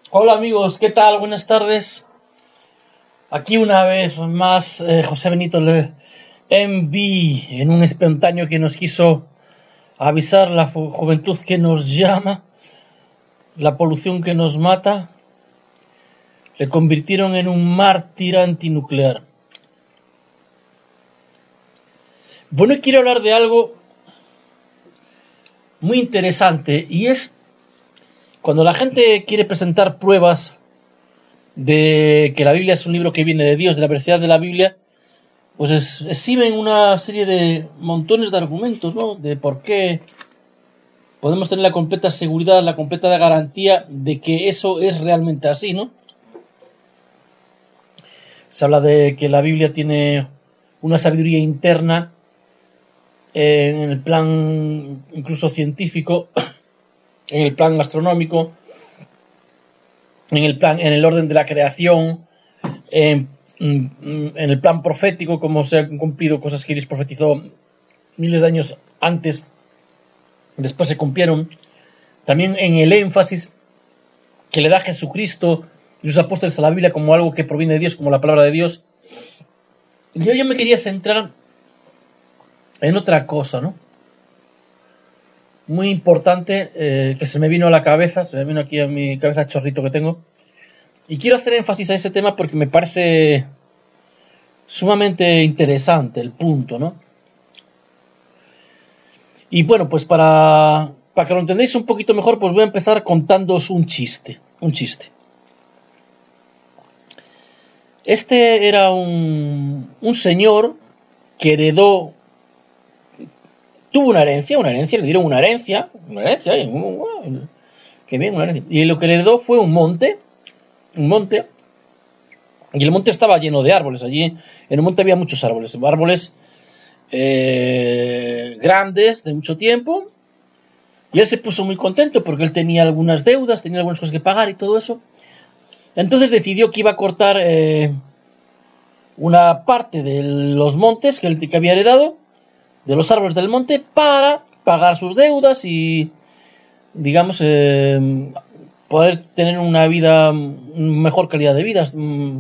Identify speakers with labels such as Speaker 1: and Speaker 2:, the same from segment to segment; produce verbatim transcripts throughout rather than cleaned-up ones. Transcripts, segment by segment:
Speaker 1: Hola amigos, ¿qué tal? Buenas tardes. Aquí una vez más eh, José Benito Le enví en un espontáneo que nos quiso avisar la ju- juventud que nos llama, la polución que nos mata, le convirtieron en un mártir antinuclear. Bueno, y quiero hablar de algo muy interesante y es cuando la gente quiere presentar pruebas de que la Biblia es un libro que viene de Dios, de la veracidad de la Biblia. Pues es, exhiben una serie de montones de argumentos, ¿no? De por qué podemos tener la completa seguridad, la completa garantía de que eso es realmente así, ¿no? Se habla de que la Biblia tiene una sabiduría interna eh, en el plan incluso científico, en el plan astronómico, en el plan, en el orden de la creación, en, en el plan profético, como se han cumplido cosas que Dios profetizó miles de años antes, después se cumplieron. También en el énfasis que le da Jesucristo y los apóstoles a la Biblia como algo que proviene de Dios, como la palabra de Dios. Yo, yo me quería centrar en otra cosa, ¿no? Muy importante, eh, que se me vino a la cabeza, se me vino aquí a mi cabeza chorrito que tengo. Y quiero hacer énfasis a ese tema porque me parece sumamente interesante el punto, ¿no? Y bueno, pues para, para que lo entendáis un poquito mejor, pues voy a empezar contándoos un chiste, un chiste. Este era un, un señor que heredó, tuvo una herencia, una herencia, le dieron una herencia, una herencia, y, uh, qué bien, una herencia. Y lo que le heredó fue un monte, un monte, y el monte estaba lleno de árboles. Allí en el monte había muchos árboles, árboles eh, grandes, de mucho tiempo, y él se puso muy contento porque él tenía algunas deudas, tenía algunas cosas que pagar y todo eso. Entonces decidió que iba a cortar eh, una parte de los montes que él que había heredado, de los árboles del monte, para pagar sus deudas y, digamos, eh, poder tener una vida, mejor calidad de vida,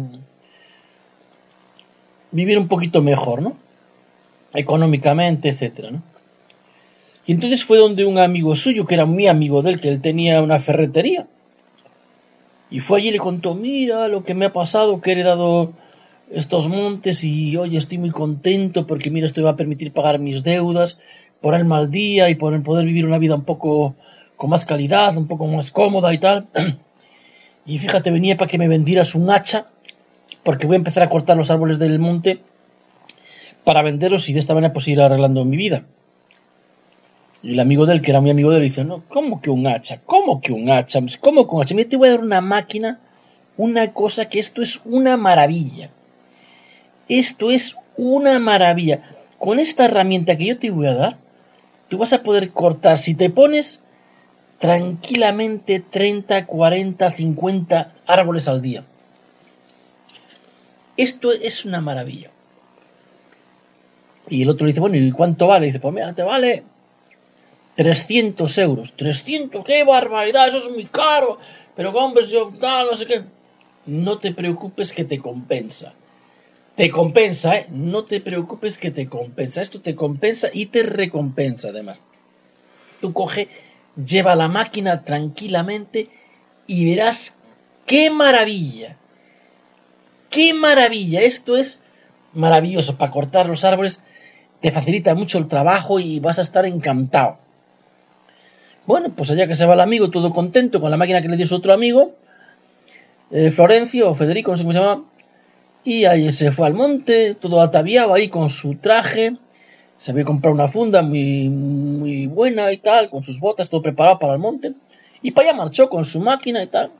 Speaker 1: vivir un poquito mejor, ¿no? Económicamente, etcétera, ¿no? Y entonces fue donde un amigo suyo, que era muy amigo de él, que él tenía una ferretería, y fue allí y le contó: mira lo que me ha pasado, que he heredado estos montes y oye, estoy muy contento porque mira, esto me va a permitir pagar mis deudas, ponerme al día y poder, poder vivir una vida un poco con más calidad, un poco más cómoda y tal. Y fíjate, venía para que me vendieras un hacha, porque voy a empezar a cortar los árboles del monte para venderlos y de esta manera pues ir arreglando mi vida. Y el amigo de él, que era mi amigo de él, dice: no, ¿cómo que un hacha? ¿Cómo que un hacha? ¿Cómo que un hacha? Mira, te voy a dar una máquina, una cosa que esto es una maravilla. Esto es una maravilla. Con esta herramienta que yo te voy a dar, tú vas a poder cortar, si te pones tranquilamente, treinta, cuarenta, cincuenta árboles al día. Esto es una maravilla. Y el otro le dice: bueno, ¿y cuánto vale? Y dice: pues mira, te vale trescientos euros. trescientos, qué barbaridad, eso es muy caro. Pero conversión, tal, no sé qué. No te preocupes que te compensa. Te compensa, ¿eh? No te preocupes que te compensa. Esto te compensa y te recompensa además. Tú coge, lleva la máquina tranquilamente y verás qué maravilla. ¡Qué maravilla! Esto es maravilloso para cortar los árboles. Te facilita mucho el trabajo y vas a estar encantado. Bueno, pues allá que se va el amigo, todo contento con la máquina que le dio su otro amigo, eh, Florencio o Federico, no sé cómo se llama, y ahí se fue al monte, todo ataviado ahí con su traje. Se había comprado una funda muy, muy buena y tal, con sus botas, todo preparado para el monte. Y para allá marchó con su máquina y tal.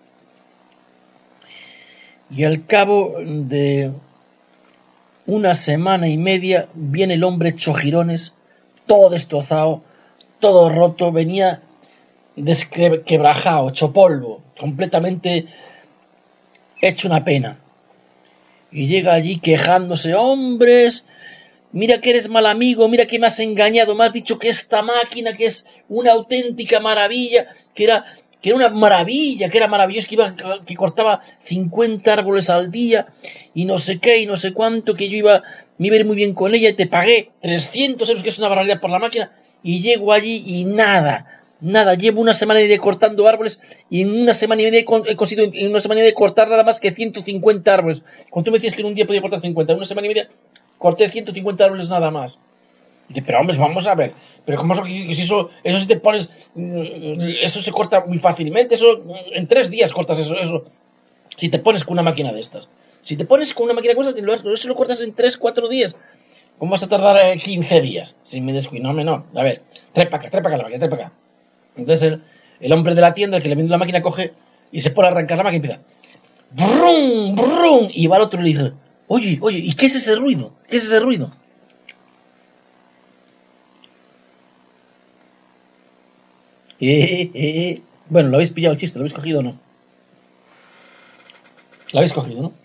Speaker 1: Y al cabo de una semana y media viene el hombre hecho jirones, todo destrozado, todo roto, venía desquebrajado, hecho polvo, completamente hecho una pena. Y llega allí quejándose: hombres, mira que eres mal amigo, mira que me has engañado, me has dicho que esta máquina, que es una auténtica maravilla, que era que era una maravilla, que era maravilloso, que iba, que cortaba cincuenta árboles al día, y no sé qué, y no sé cuánto, que yo iba, me iba a ir muy bien con ella, y te pagué trescientos euros, que es una barbaridad por la máquina, y llego allí y nada, nada, llevo una semana y media cortando árboles, y en una semana y media he conseguido, en una semana y media cortar nada más que ciento cincuenta árboles. Cuando tú me decías que en un día podía cortar cincuenta, en una semana y media corté ciento cincuenta árboles nada más. Y dice, pero hombre, vamos a ver, pero ¿cómo eso, si eso, eso si te pones, eso se corta muy fácilmente, eso, en tres días cortas eso, eso, si te pones con una máquina de estas. Si te pones con una máquina de estas, eso lo cortas en tres, cuatro días. ¿Cómo vas a tardar eh, quince días? Si me descuido, no, no, a ver, trae para acá, trae para acá la máquina, trae para acá. Entonces el, el hombre de la tienda, el que le vende la máquina, coge y se pone a arrancar la máquina y empieza, brum, brum, y va al otro y le dice, oye, oye, ¿y qué es ese ruido? ¿Qué es ese ruido? Eh, eh, eh. Bueno, ¿lo habéis pillado el chiste? ¿Lo habéis cogido o no? ¿Lo habéis cogido, no?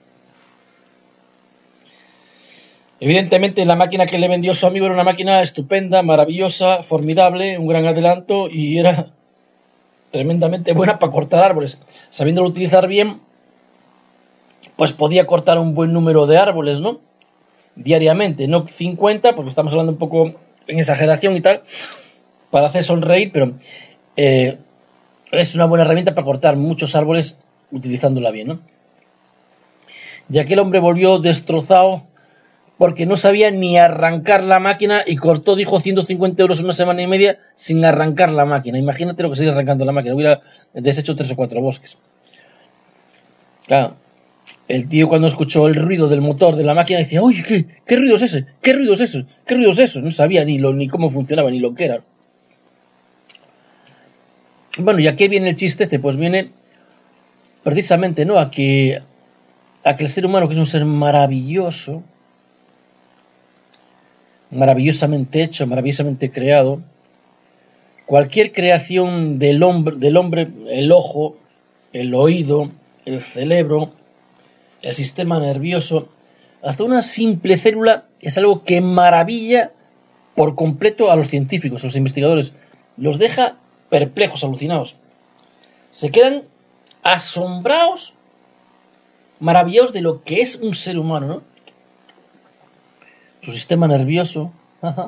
Speaker 1: Evidentemente la máquina que le vendió su amigo era una máquina estupenda, maravillosa, formidable, un gran adelanto y era tremendamente buena para cortar árboles. Sabiéndolo utilizar bien, pues podía cortar un buen número de árboles, ¿no? Diariamente, no cincuenta, porque estamos hablando un poco en exageración y tal, para hacer sonreír, pero eh, es una buena herramienta para cortar muchos árboles utilizándola bien, ¿no? Y aquel hombre volvió destrozado porque no sabía ni arrancar la máquina y cortó, dijo, ciento cincuenta euros en una semana y media sin arrancar la máquina. Imagínate lo que sería arrancando la máquina, hubiera deshecho tres o cuatro bosques. Claro, el tío cuando escuchó el ruido del motor de la máquina decía, uy, ¿qué, qué ruido es ese? ¿Qué ruido es eso? ¿Qué ruido es eso? No sabía ni, lo, ni cómo funcionaba, ni lo que era. Bueno, ¿y a qué viene el chiste este? Pues viene precisamente, ¿no? A que, a que el ser humano, que es un ser maravilloso, maravillosamente hecho, maravillosamente creado, cualquier creación del hombre, del hombre, el ojo, el oído, el cerebro, el sistema nervioso, hasta una simple célula, es algo que maravilla por completo a los científicos, a los investigadores, los deja perplejos, alucinados. Se quedan asombrados, maravillados de lo que es un ser humano, ¿no? Su sistema nervioso, ajá,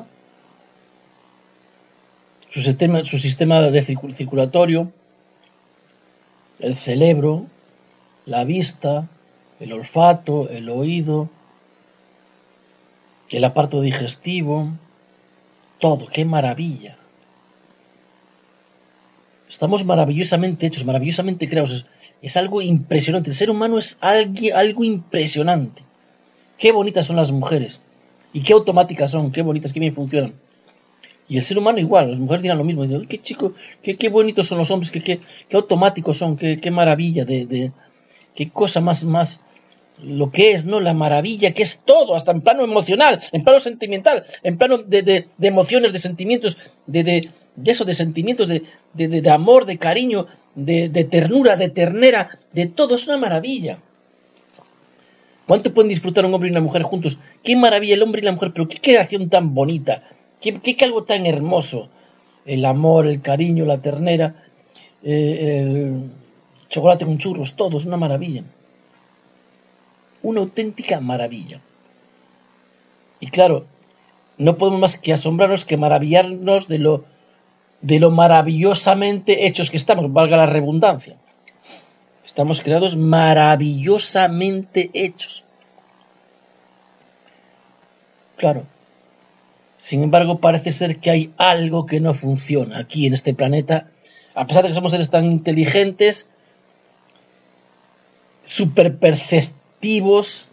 Speaker 1: su sistema, su sistema de circulatorio, el cerebro, la vista, el olfato, el oído, el aparato digestivo, todo, qué maravilla. Estamos maravillosamente hechos, maravillosamente creados. Es, es algo impresionante. El ser humano es algo, algo impresionante. Qué bonitas son las mujeres. Y qué automáticas son, qué bonitas, qué bien funcionan. Y el ser humano igual, las mujeres dirán lo mismo. Dicen, qué chico, qué, qué bonitos son los hombres, qué, qué, qué automáticos son, qué, qué maravilla, de, de, qué cosa más, más, lo que es, ¿no? La maravilla que es todo, hasta en plano emocional, en plano sentimental, en plano de, de, de emociones, de sentimientos, de, de, de eso, de sentimientos, de, de, de, de amor, de cariño, de, de ternura, de ternera, de todo, es una maravilla. ¿Cuánto pueden disfrutar un hombre y una mujer juntos? Qué maravilla el hombre y la mujer, pero qué creación tan bonita, qué, qué, qué algo tan hermoso. El amor, el cariño, la ternera, eh, el chocolate con churros, todo, es una maravilla. Una auténtica maravilla. Y claro, no podemos más que asombrarnos, que maravillarnos de lo, de lo maravillosamente hechos que estamos, valga la redundancia. Estamos creados maravillosamente hechos. Claro. Sin embargo, parece ser que hay algo que no funciona aquí en este planeta. A pesar de que somos seres tan inteligentes, superperceptivos,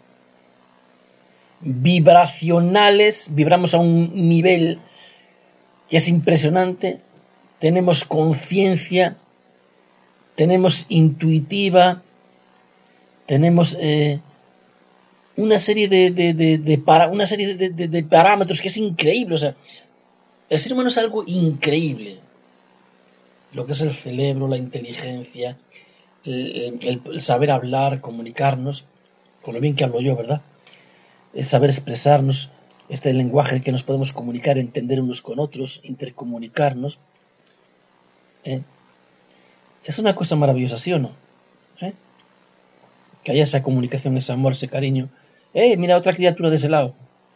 Speaker 1: vibracionales, vibramos a un nivel que es impresionante, tenemos conciencia, tenemos intuitiva, tenemos eh, una serie de, de, de, de para, una serie de, de, de parámetros que es increíble. O sea, el ser humano es algo increíble. Lo que es el cerebro, la inteligencia, el, el, el saber hablar, comunicarnos, con lo bien que hablo yo, ¿verdad? El saber expresarnos, este lenguaje que nos podemos comunicar, entender unos con otros, intercomunicarnos. ¿eh? Es una cosa maravillosa, ¿sí o no? ¿Eh? Que haya esa comunicación, ese amor, ese cariño. ¡Eh, mira otra criatura de ese lado!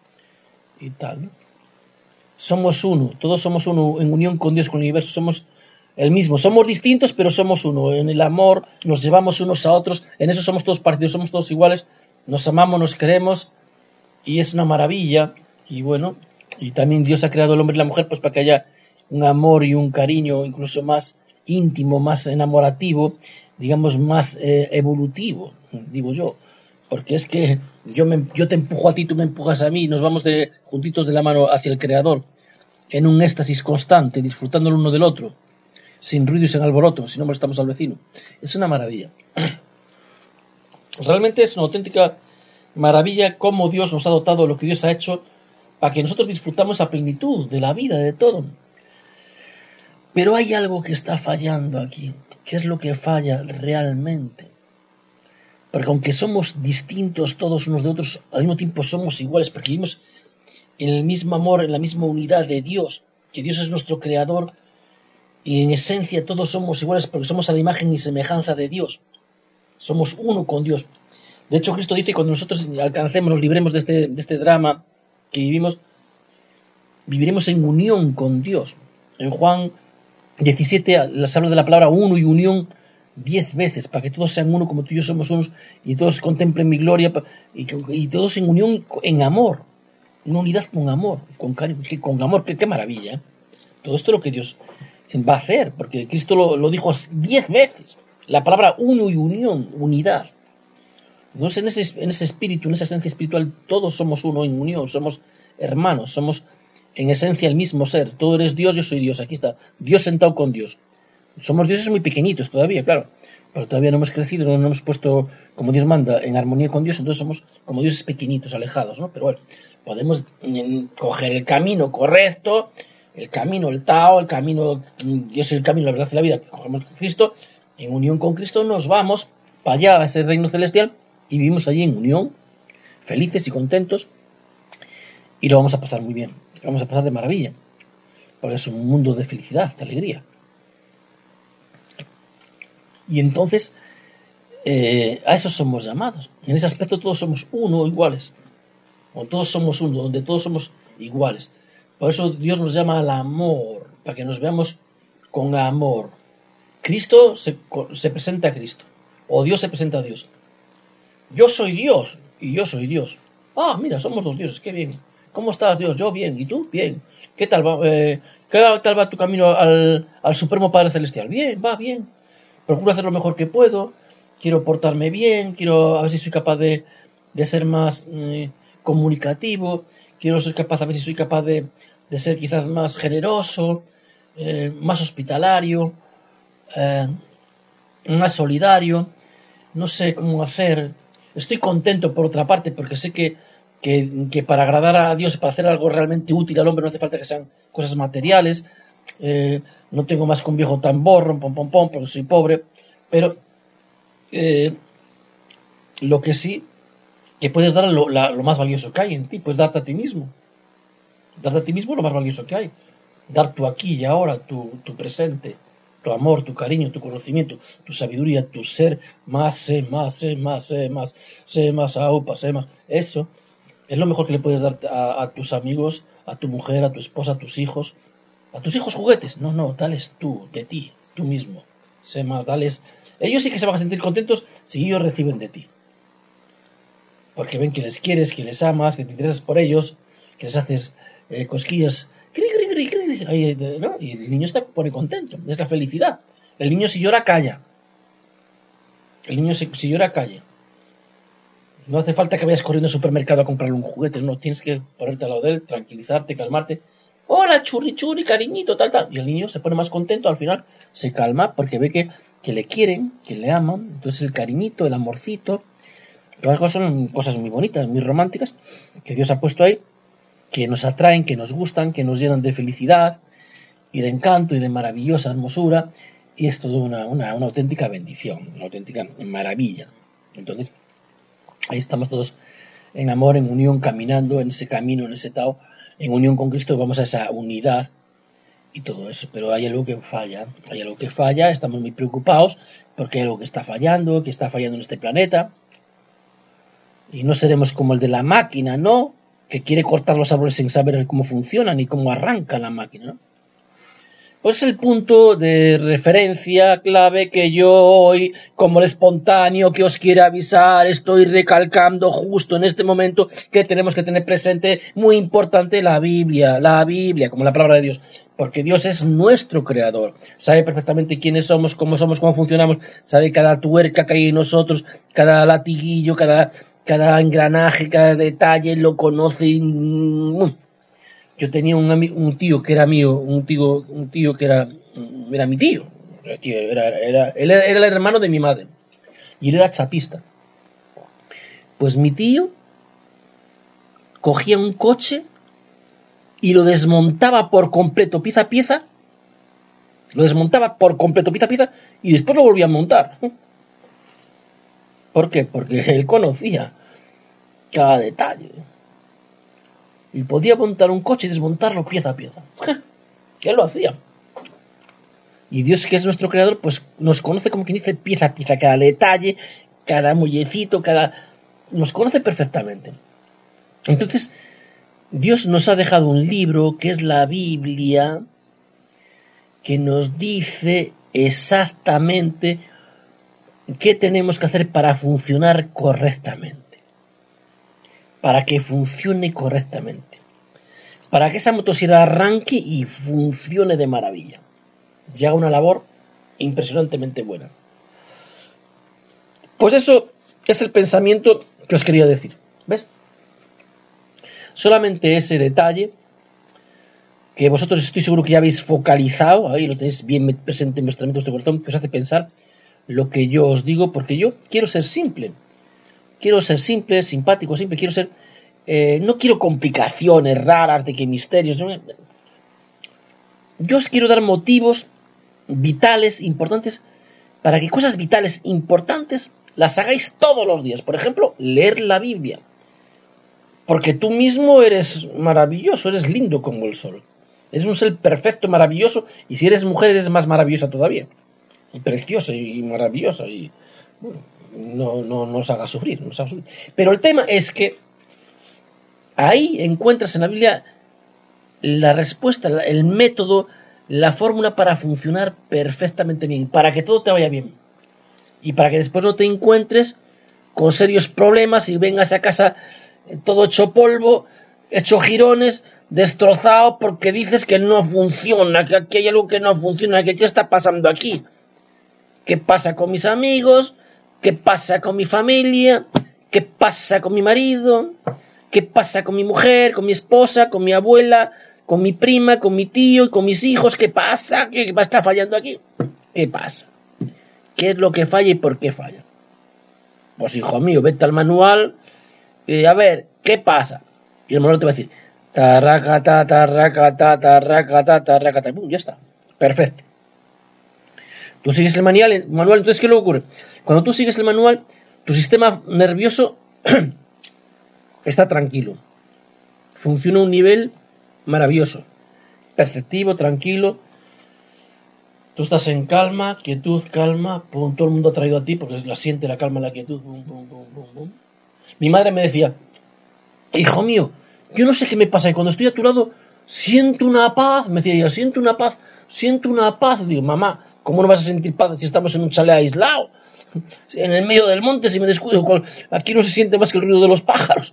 Speaker 1: Y tal, ¿no? Somos uno, todos somos uno en unión con Dios, con el universo, somos el mismo. Somos distintos, pero somos uno. En el amor nos llevamos unos a otros, en eso somos todos parecidos, somos todos iguales, nos amamos, nos queremos, y es una maravilla. Y bueno, y también Dios ha creado al hombre y la mujer pues para que haya un amor y un cariño incluso más íntimo, más enamorativo, digamos más eh, evolutivo, digo yo. Porque es que yo, me, yo te empujo a ti, tú me empujas a mí, nos vamos de, juntitos de la mano hacia el Creador, en un éxtasis constante, disfrutando el uno del otro, sin ruido y sin alboroto, si no molestamos al vecino. Es una maravilla. Realmente es una auténtica maravilla cómo Dios nos ha dotado, lo que Dios ha hecho, para que nosotros disfrutamos a plenitud de la vida, de todo. Pero hay algo que está fallando aquí. ¿Qué es lo que falla realmente? Porque aunque somos distintos todos unos de otros, al mismo tiempo somos iguales, porque vivimos en el mismo amor, en la misma unidad de Dios, que Dios es nuestro creador, y en esencia todos somos iguales porque somos a la imagen y semejanza de Dios. Somos uno con Dios. De hecho, Cristo dice que cuando nosotros alcancemos, nos libremos de este, de este drama que vivimos, viviremos en unión con Dios. En Juan diecisiete les habla de la palabra uno y unión diez veces, para que todos sean uno como tú y yo somos unos, y todos contemplen mi gloria, y, y todos en unión, en amor, una unidad con amor, con cariño, con amor, qué, qué maravilla. ¿eh? Todo esto es lo que Dios va a hacer, porque Cristo lo, lo dijo diez veces, la palabra uno y unión, unidad. Entonces en ese, en ese espíritu, en esa esencia espiritual, todos somos uno en unión, somos hermanos, somos en esencia el mismo ser. Tú eres Dios, yo soy Dios, aquí está, Dios sentado con Dios. Somos dioses muy pequeñitos todavía, claro, pero todavía no hemos crecido, no nos hemos puesto como Dios manda, en armonía con Dios, entonces somos como dioses pequeñitos, alejados, ¿no? Pero bueno, podemos coger el camino correcto, el camino, el Tao, el camino, Dios es el camino, la verdad y la vida, que cogemos Cristo, en unión con Cristo nos vamos para allá, a ese reino celestial, y vivimos allí en unión, felices y contentos, y lo vamos a pasar muy bien, lo vamos a pasar de maravilla, porque es un mundo de felicidad, de alegría. Y entonces, eh, a eso somos llamados. En ese aspecto todos somos uno, iguales. O todos somos uno, donde todos somos iguales. Por eso Dios nos llama al amor, para que nos veamos con amor. Cristo se, se presenta a Cristo, o Dios se presenta a Dios. Yo soy Dios, y yo soy Dios. Ah, mira, somos dos dioses, qué bien. ¿Cómo estás, Dios? Yo bien, ¿y tú? Bien. ¿Qué tal va, eh, ¿qué tal va tu camino al, al Supremo Padre Celestial? Bien, va bien. Procuro hacer lo mejor que puedo, quiero portarme bien, quiero a ver si soy capaz de, de ser más eh, comunicativo, quiero ser capaz, a ver si soy capaz de, de ser quizás más generoso, eh, más hospitalario, eh, más solidario, no sé cómo hacer. Estoy contento por otra parte porque sé que, que, que para agradar a Dios, para hacer algo realmente útil al hombre no hace falta que sean cosas materiales. Eh, no tengo más que un viejo tambor, pom, pom, pom, porque soy pobre, pero eh, lo que sí, que puedes dar lo, la, lo más valioso que hay en ti, pues darte a ti mismo, darte a ti mismo lo más valioso que hay, dar tu aquí y ahora, tu, tu presente, tu amor, tu cariño, tu conocimiento, tu sabiduría, tu ser, más, sé, más, sé, más, sé, más, sé, más, aupa, sé, más, eso es lo mejor que le puedes dar a, a tus amigos, a tu mujer, a tu esposa, a tus hijos. A tus hijos juguetes, no, no, dales tú, de ti, tú mismo. Sé más, dales. Ellos sí que se van a sentir contentos si ellos reciben de ti. Porque ven que les quieres, que les amas, que te interesas por ellos, que les haces eh, cosquillas. Cri, cri, cri, cri, ahí, ¿no? Y el niño se pone contento, es la felicidad. El niño si llora, calla. El niño si, si llora, calla. No hace falta que vayas corriendo al supermercado a comprarle un juguete, no, tienes que ponerte al lado de él, tranquilizarte, calmarte. Hola, churri, churri, cariñito, tal, tal. Y el niño se pone más contento, al final se calma porque ve que, que le quieren, que le aman. Entonces el cariñito, el amorcito, todas las cosas son cosas muy bonitas, muy románticas, que Dios ha puesto ahí, que nos atraen, que nos gustan, que nos llenan de felicidad y de encanto y de maravillosa hermosura. Y es todo una, una, una auténtica bendición, una auténtica maravilla. Entonces, ahí estamos todos en amor, en unión, caminando en ese camino, en ese Tao, en unión con Cristo, vamos a esa unidad y todo eso, pero hay algo que falla, hay algo que falla, estamos muy preocupados porque hay algo que está fallando, que está fallando en este planeta, y no seremos como el de la máquina, ¿no? Que quiere cortar los árboles sin saber cómo funciona ni cómo arranca la máquina, ¿no? Pues es el punto de referencia clave que yo hoy, como el espontáneo que os quiere avisar, estoy recalcando justo en este momento que tenemos que tener presente, muy importante, la Biblia, la Biblia, como la palabra de Dios, porque Dios es nuestro creador, sabe perfectamente quiénes somos, cómo somos, cómo funcionamos, sabe cada tuerca que hay en nosotros, cada latiguillo, cada, cada engranaje, cada detalle, lo conoce. Yo tenía un, amigo, un tío que era mío, un tío, un tío que era, era mi tío. Era, era, era, él era el hermano de mi madre. Y él era chapista. Pues mi tío cogía un coche y lo desmontaba por completo, pieza a pieza. Lo desmontaba por completo, pieza a pieza, y después lo volvía a montar. ¿Por qué? Porque él conocía cada detalle. Y podía montar un coche y desmontarlo pieza a pieza. Él lo hacía. Y Dios, que es nuestro creador, pues nos conoce, como quien dice, pieza a pieza, cada detalle, cada muellecito, cada... nos conoce perfectamente. Entonces, Dios nos ha dejado un libro, que es la Biblia, que nos dice exactamente qué tenemos que hacer para funcionar correctamente. Para que funcione correctamente, para que esa motosierra arranque y funcione de maravilla, y haga una labor impresionantemente buena. Pues eso es el pensamiento que os quería decir, ¿ves? Solamente ese detalle que vosotros estoy seguro que ya habéis focalizado, ahí lo tenéis bien presente en vuestra mente, en vuestro corazón, que os hace pensar lo que yo os digo, porque yo quiero ser simple. Quiero ser simple, simpático, simple, quiero ser... Eh, no quiero complicaciones raras de que misterios... ¿no? Yo os quiero dar motivos vitales, importantes, para que cosas vitales, importantes, las hagáis todos los días. Por ejemplo, leer la Biblia. Porque tú mismo eres maravilloso, eres lindo como el sol. Eres un ser perfecto, maravilloso, y si eres mujer eres más maravillosa todavía. Y preciosa y maravillosa y... Bueno, No, no, no os haga sufrir, no os haga sufrir. Pero el tema es que ahí encuentras en la Biblia la respuesta, el método, la fórmula para funcionar perfectamente bien, para que todo te vaya bien y para que después no te encuentres con serios problemas y vengas a casa todo hecho polvo, hecho jirones, destrozado porque dices que no funciona, que aquí hay algo que no funciona, que qué está pasando aquí, qué pasa con mis amigos, ¿qué pasa con mi familia? ¿Qué pasa con mi marido? ¿Qué pasa con mi mujer, con mi esposa, con mi abuela, con mi prima, con mi tío y con mis hijos? ¿Qué pasa? ¿Qué está fallando aquí? ¿Qué pasa? ¿Qué es lo que falla y por qué falla? Pues hijo mío, vete al manual y a ver, ¿qué pasa? Y el manual te va a decir, tarracata, tarracata, tarracata, tarracata, ¡pum! Ya está, perfecto. Tú sigues el manual, el manual, entonces ¿qué le ocurre? Cuando tú sigues el manual, tu sistema nervioso está tranquilo, funciona a un nivel maravilloso, perceptivo, tranquilo, tú estás en calma, quietud, calma, pum, todo el mundo ha traído a ti porque la siente la calma, la quietud, pum, pum, pum, pum, pum. Mi madre me decía, hijo mío, yo no sé qué me pasa y cuando estoy a tu lado siento una paz, me decía ella, siento una paz, siento una paz, digo, mamá, ¿cómo no vas a sentir paz si estamos en un chalet aislado? En el medio del monte, si me descuido, aquí no se siente más que el ruido de los pájaros.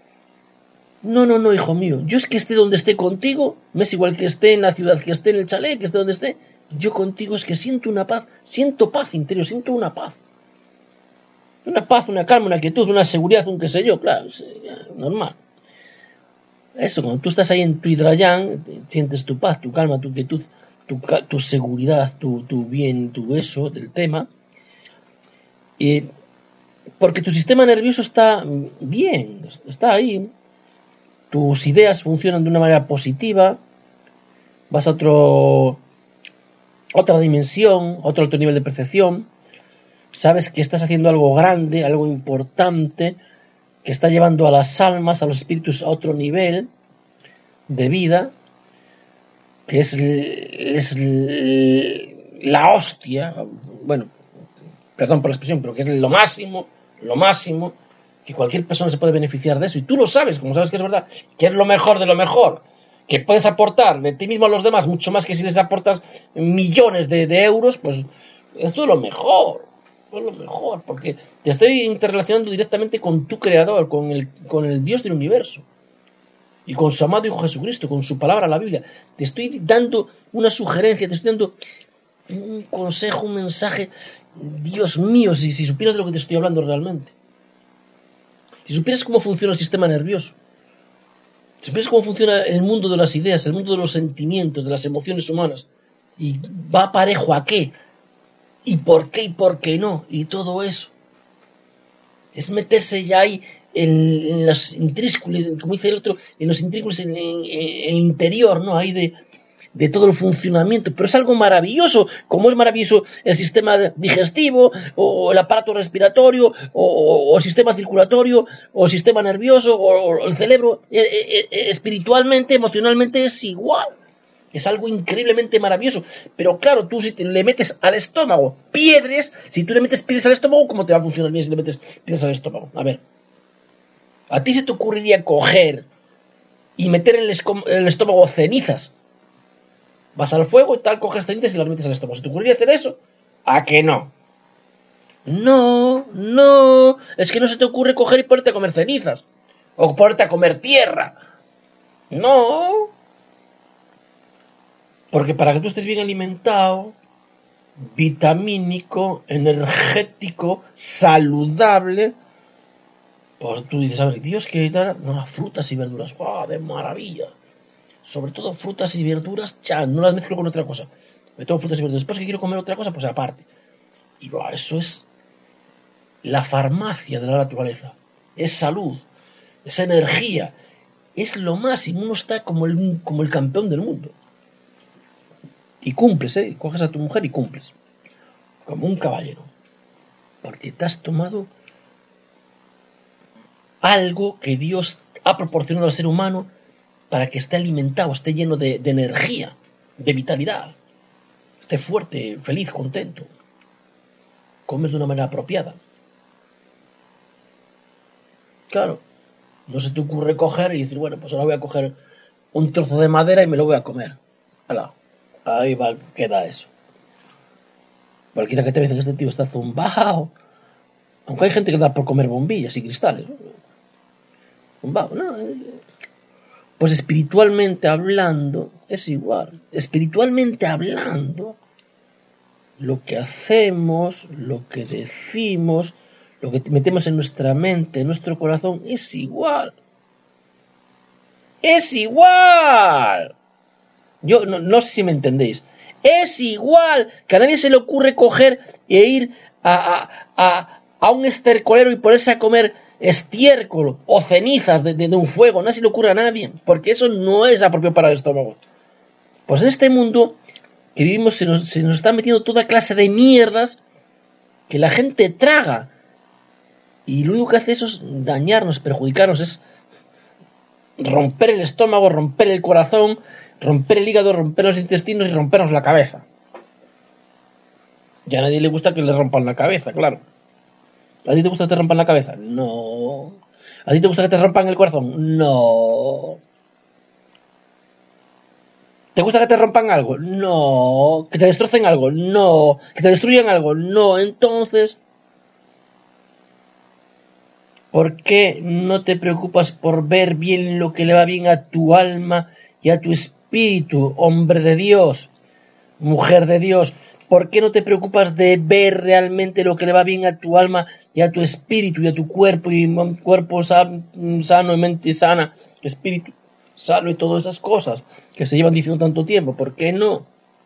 Speaker 1: No, no, no, hijo mío, yo es que esté donde esté contigo, me es igual que esté en la ciudad, que esté en el chalet, que esté donde esté, yo contigo es que siento una paz, siento paz interior, siento una paz. Una paz, una calma, una quietud, una seguridad, un qué sé yo, claro, es normal. Eso, cuando tú estás ahí en tu hidrayán, sientes tu paz, tu calma, tu quietud, tu, tu seguridad, tu, tu bien, tu eso del tema. Y porque tu sistema nervioso está bien, está ahí. Tus ideas funcionan de una manera positiva. Vas a otro, otra dimensión, otro alto nivel de percepción. Sabes que estás haciendo algo grande, algo importante, que está llevando a las almas, a los espíritus a otro nivel de vida. que es, es la hostia, bueno, perdón por la expresión, pero que es lo máximo, lo máximo, que cualquier persona se puede beneficiar de eso, y tú lo sabes, como sabes que es verdad, que es lo mejor de lo mejor, que puedes aportar de ti mismo a los demás mucho más que si les aportas millones de, de euros, pues esto es lo mejor, esto es lo mejor, porque te estoy interrelacionando directamente con tu creador, con el, con el Dios del universo, y con su amado Hijo Jesucristo, con su palabra, la Biblia. Te estoy dando una sugerencia, te estoy dando un consejo, un mensaje. Dios mío, si, si supieras de lo que te estoy hablando realmente. Si supieras cómo funciona el sistema nervioso. Si supieras cómo funciona el mundo de las ideas, el mundo de los sentimientos, de las emociones humanas. Y va parejo a qué. Y por qué y por qué no. Y todo eso. Es meterse ya ahí en, en los intrínculos, como dice el otro, en los intrínculos, en, en, en el interior, ¿no? Ahí de, de todo el funcionamiento, pero es algo maravilloso, como es maravilloso el sistema digestivo, o el aparato respiratorio, o, o el sistema circulatorio, o el sistema nervioso, o, o el cerebro, eh, eh, eh, espiritualmente, emocionalmente es igual. Es algo increíblemente maravilloso. Pero claro, tú si te le metes al estómago piedras, si tú le metes piedras al estómago, ¿cómo te va a funcionar bien si le metes piedras al estómago? A ver, ¿a ti se te ocurriría coger y meter en el, en el estómago cenizas? Vas al fuego y tal, coges cenizas y las metes al estómago. ¿Se te ocurriría hacer eso? ¿A que no? No, no. Es que no se te ocurre coger y ponerte a comer cenizas. O ponerte a comer tierra. No. Porque para que tú estés bien alimentado, vitamínico, energético, saludable, pues tú dices, a ver, Dios, ¿qué tal? No, frutas y verduras. ¡Wow! ¡De maravilla! Sobre todo frutas y verduras, ya, no las mezclo con otra cosa. Me tomo frutas y verduras. Después que quiero comer otra cosa, pues aparte. Y wow, eso es la farmacia de la naturaleza. Es salud, es energía, es lo máximo. Uno está como el, como el campeón del mundo. Y cumples, ¿eh? Coges a tu mujer y cumples. Como un caballero. Porque te has tomado algo que Dios ha proporcionado al ser humano para que esté alimentado, esté lleno de, de energía, de vitalidad. Esté fuerte, feliz, contento. Comes de una manera apropiada. Claro, no se te ocurre coger y decir, bueno, pues ahora voy a coger un trozo de madera y me lo voy a comer. Alá, ahí va, queda eso. Cualquiera que te dice que este tío está zumbao. Aunque hay gente que da por comer bombillas y cristales. Zumbao, no. Pues espiritualmente hablando, es igual. Espiritualmente hablando, lo que hacemos, lo que decimos, lo que metemos en nuestra mente, en nuestro corazón, es igual. ¡Es igual! Yo no, no sé si me entendéis. Es igual que a nadie se le ocurre coger e ir a, a, a, a un estercolero y ponerse a comer estiércol o cenizas de, de, de un fuego. No se le ocurre a nadie, porque eso no es apropiado para el estómago. Pues en este mundo que vivimos se nos, se nos está metiendo toda clase de mierdas que la gente traga. Y lo único que hace eso es dañarnos, perjudicarnos, es romper el estómago, romper el corazón, romper el hígado, romper los intestinos y rompernos la cabeza. Y a nadie le gusta que le rompan la cabeza, claro. ¿A ti te gusta que te rompan la cabeza? No. ¿A ti te gusta que te rompan el corazón? No. ¿Te gusta que te rompan algo? No. ¿Que te destrocen algo? No. ¿Que te destruyan algo? No. Entonces, ¿por qué no te preocupas por ver bien lo que le va bien a tu alma y a tu espíritu, hombre de Dios, mujer de Dios? ¿Por qué no te preocupas de ver realmente lo que le va bien a tu alma y a tu espíritu y a tu cuerpo, y cuerpo sano y mente sana, espíritu sano y todas esas cosas que se llevan diciendo tanto tiempo? ¿Por qué no?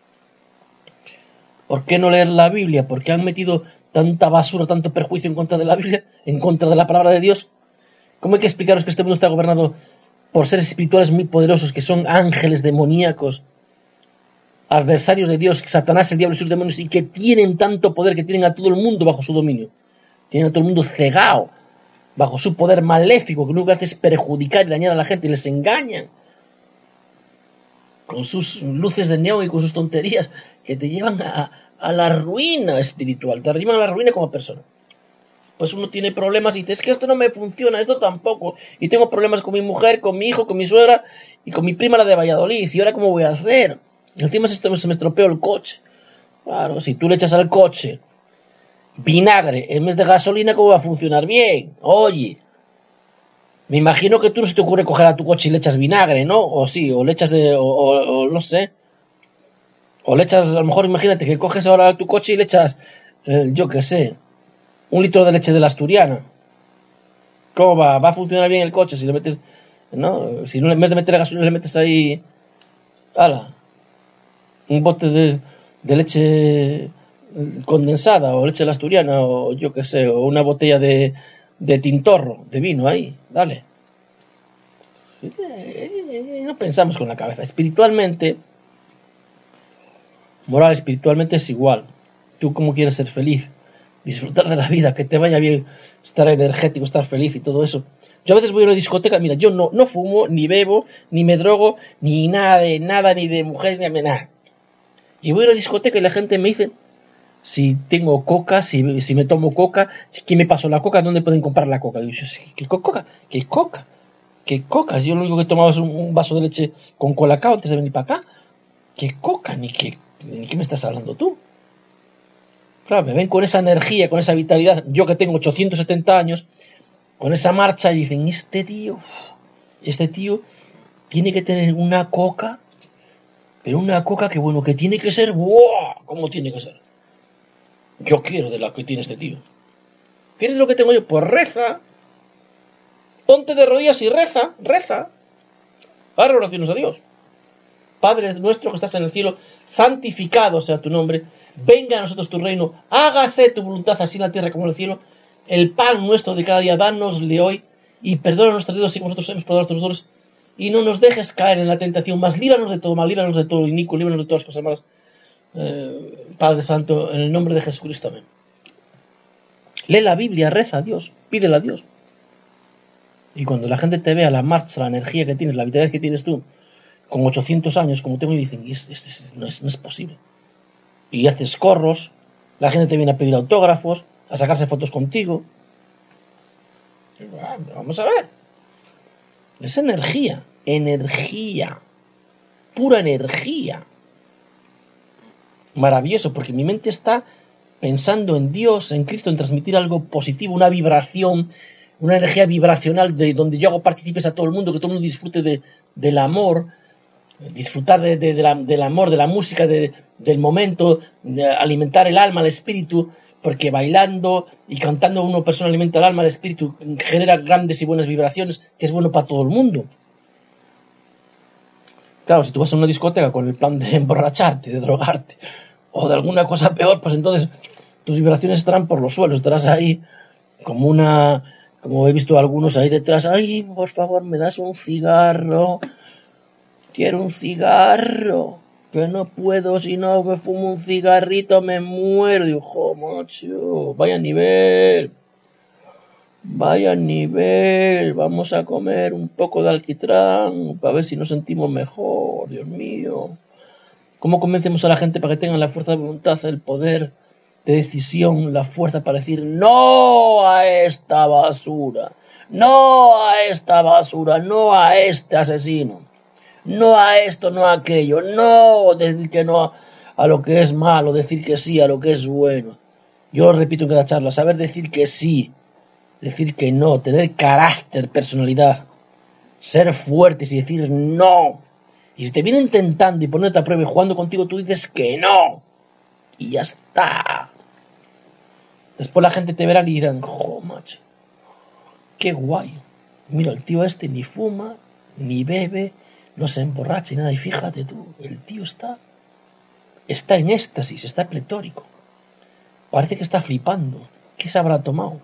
Speaker 1: ¿Por qué no leer la Biblia? ¿Por qué han metido tanta basura, tanto perjuicio en contra de la Biblia, en contra de la palabra de Dios? ¿Cómo hay que explicaros que este mundo está gobernado por seres espirituales muy poderosos, que son ángeles demoníacos, adversarios de Dios, Satanás, el diablo y sus demonios, y que tienen tanto poder, que tienen a todo el mundo bajo su dominio? Tienen a todo el mundo cegado bajo su poder maléfico, que lo único que hace es perjudicar y dañar a la gente, y les engañan. con sus luces de neón y con sus tonterías que te llevan a, a la ruina espiritual, te llevan a la ruina como persona. Pues uno tiene problemas y dice, es que esto no me funciona, esto tampoco, y tengo problemas con mi mujer, con mi hijo, con mi suegra y con mi prima la de Valladolid, y ahora ¿cómo voy a hacer? Encima se, se me estropeó el coche. Claro, si tú le echas al coche vinagre en vez de gasolina, ¿cómo va a funcionar bien? Oye, me imagino que tú no se te ocurre coger a tu coche y le echas vinagre, ¿no? O sí, o le echas de, o, o, o no sé, o le echas, a lo mejor imagínate que coges ahora a tu coche y le echas, eh, yo qué sé, un litro de leche de la Asturiana. ¿Cómo va? ¿Va a funcionar bien el coche si le metes, no? Si no le metes meter gasolina, le metes ahí, ala, un bote de, de leche condensada o leche de la Asturiana o yo qué sé, o una botella de, de tintorro, de vino ahí, dale. No pensamos con la cabeza. Espiritualmente, moral espiritualmente es igual. Tú cómo quieres ser feliz, disfrutar de la vida, que te vaya bien, estar energético, estar feliz y todo eso. Yo a veces voy a una discoteca, mira, yo no, no fumo, ni bebo, ni me drogo, ni nada de nada, ni de mujeres, ni de nada. Y voy a una discoteca y la gente me dice si tengo coca, si, si me tomo coca, si quién me pasó la coca, dónde pueden comprar la coca. Y yo, ¿qué coca? ¿Qué coca? ¿Qué coca? Yo lo único que tomaba es un, un vaso de leche con colacao antes de venir para acá. ¿Qué coca? ¿Ni qué, ni qué me estás hablando tú? Claro, me ven con esa energía, con esa vitalidad. Yo que tengo ochocientos setenta años, con esa marcha y dicen, este tío, este tío tiene que tener una coca, pero una coca que bueno, que tiene que ser, ¡wow! ¿Cómo tiene que ser? Yo quiero de la que tiene este tío. ¿Quieres lo que tengo yo? Pues reza. Ponte de rodillas y reza, reza. Ahora oraciones a Dios. Padre nuestro que estás en el cielo, santificado sea tu nombre. Venga a nosotros tu reino. Hágase tu voluntad así en la tierra como en el cielo. El pan nuestro de cada día, dánosle hoy. Y perdona nuestros dedos si nosotros hemos perdonado nuestros deudores. Y no nos dejes caer en la tentación, mas líbranos de todo mal, líbranos de todo lo inicuo, líbranos de todas las cosas malas. Eh, Padre Santo, en el nombre de Jesucristo, amén. Lee la Biblia, reza a Dios, pídele a Dios. Y cuando la gente te vea la marcha, la energía que tienes, la vitalidad que tienes tú, con ochocientos años, como tengo, y dicen, es, es, es, no, es, no es posible. Y haces corros, la gente te viene a pedir autógrafos, a sacarse fotos contigo. Vamos a ver. Es energía, energía, pura energía. Maravilloso, porque mi mente está pensando en Dios, en Cristo, en transmitir algo positivo, una vibración, una energía vibracional de donde yo hago partícipes a todo el mundo, que todo el mundo disfrute de, del amor, disfrutar de, de, de la, del amor, de la música, de, del momento, de alimentar el alma, el espíritu, porque bailando y cantando una persona alimenta el alma, el espíritu, genera grandes y buenas vibraciones, que es bueno para todo el mundo. Claro, si tú vas a una discoteca con el plan de emborracharte, de drogarte, o de alguna cosa peor, pues entonces tus vibraciones estarán por los suelos, estarás ahí como una, como he visto algunos ahí detrás, ay, por favor, me das un cigarro, quiero un cigarro, que no puedo, si no me fumo un cigarrito me muero. Digo, jo, macho, vaya nivel, vaya nivel, vamos a comer un poco de alquitrán para ver si nos sentimos mejor, Dios mío. ¿Cómo convencemos a la gente para que tengan la fuerza de voluntad, el poder de decisión, la fuerza para decir no a esta basura, no a esta basura, no a este asesino, no a esto, no a aquello, no decir que no a, a lo que es malo, decir que sí a lo que es bueno? Yo lo repito en cada charla, saber decir que sí, decir que no, tener carácter, personalidad, ser fuertes y decir no. Y si te vienen intentando y poniéndote a prueba y jugando contigo, tú dices que no. Y ya está. Después la gente te verá y dirán, jo, macho, qué guay. Mira, el tío este ni fuma, ni bebe, no se emborracha y nada. Y fíjate tú, el tío está, está en éxtasis, está pletórico. Parece que está flipando. ¿Qué se habrá tomado?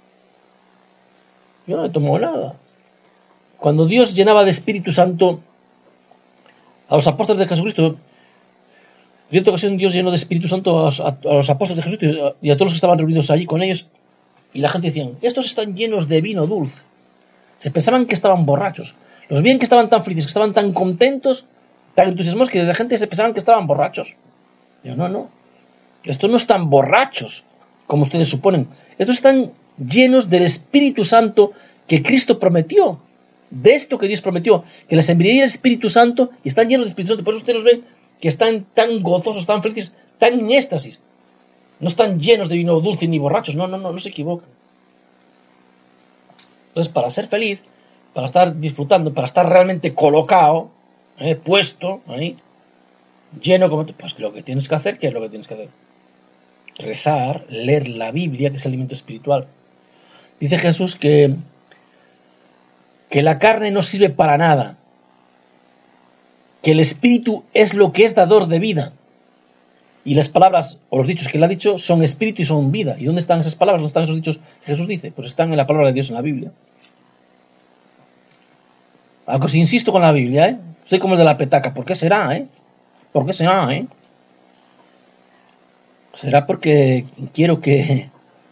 Speaker 1: Yo no he tomado nada. Cuando Dios llenaba de Espíritu Santo a los apóstoles de Jesucristo, en cierta ocasión Dios llenó de Espíritu Santo a los, a, a los apóstoles de Jesucristo y a todos los que estaban reunidos allí con ellos, y la gente decía, estos están llenos de vino dulce. Se pensaban que estaban borrachos. Los veían que estaban tan felices, que estaban tan contentos, tan entusiasmados que la gente se pensaban que estaban borrachos. Yo, no, no. Estos no están borrachos, como ustedes suponen. Estos están llenos del Espíritu Santo que Cristo prometió. De esto que Dios prometió, que les enviaría el Espíritu Santo, y están llenos del Espíritu Santo. Por eso ustedes los ven que están tan gozosos, tan felices, tan en éxtasis. No están llenos de vino dulce ni borrachos. No, no, no, no se equivocan. Entonces, para ser feliz, para estar disfrutando, para estar realmente colocado, eh, puesto ahí, lleno como tú, pues lo que tienes que hacer, ¿qué es lo que tienes que hacer? Rezar, leer la Biblia, que es alimento espiritual. Dice Jesús que, que la carne no sirve para nada, que el espíritu es lo que es dador de vida. Y las palabras o los dichos que él ha dicho son espíritu y son vida. ¿Y dónde están esas palabras? ¿Dónde están esos dichos que Jesús dice? Pues están en la palabra de Dios en la Biblia. Aunque si insisto con la Biblia, ¿eh? Soy como el de la petaca. ¿Por qué será, eh? ¿Por qué será, eh? Será porque quiero que,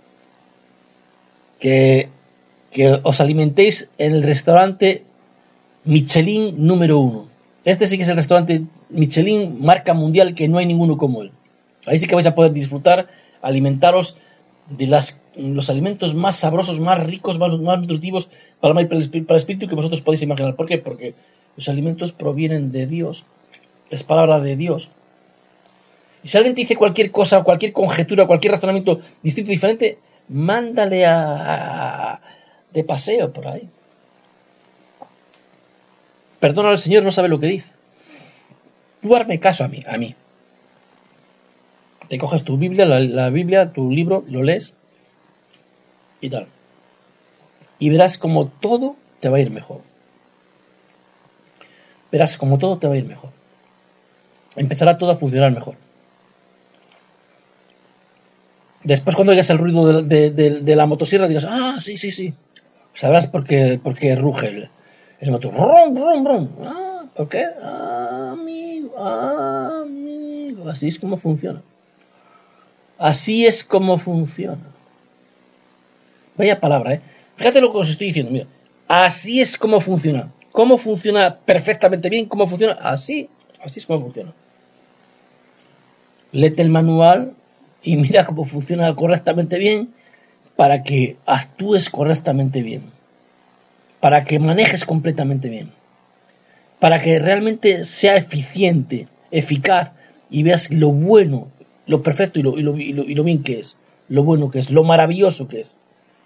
Speaker 1: que, que os alimentéis en el restaurante Michelin número uno. Este sí que es el restaurante Michelin, marca mundial, que no hay ninguno como él. Ahí sí que vais a poder disfrutar, alimentaros de las, los alimentos más sabrosos, más ricos, más, más nutritivos para el, para el espíritu que vosotros podéis imaginar. ¿Por qué? Porque los alimentos provienen de Dios, es palabra de Dios. Y si alguien te dice cualquier cosa, cualquier conjetura, cualquier razonamiento distinto, diferente, mándale a, a, de paseo por ahí. Perdona al Señor, no sabe lo que dice. Tú hazme caso a mí, a mí. Te coges tu Biblia, la, la Biblia, tu libro, lo lees y tal. Y verás como todo te va a ir mejor. Verás como todo te va a ir mejor. Empezará todo a funcionar mejor. Después, cuando oigas el ruido de, de, de, de la motosierra, dirás, ah, sí, sí, sí. Sabrás por qué, por qué ruge el, el motor. Rum, rum, rum. Ah, ¿por qué? Ah, amigo, ah, amigo. Así es como funciona. Así es como funciona. Vaya palabra, ¿eh? Fíjate lo que os estoy diciendo, mira. Así es como funciona. ¿Cómo funciona perfectamente bien? ¿Cómo funciona? Así, así es como funciona. Léete el manual y mira cómo funciona correctamente bien para que actúes correctamente bien. Para que manejes completamente bien. Para que realmente sea eficiente, eficaz y veas lo bueno, lo perfecto y lo, y lo, y lo, y lo bien que es. Lo bueno que es, lo maravilloso que es.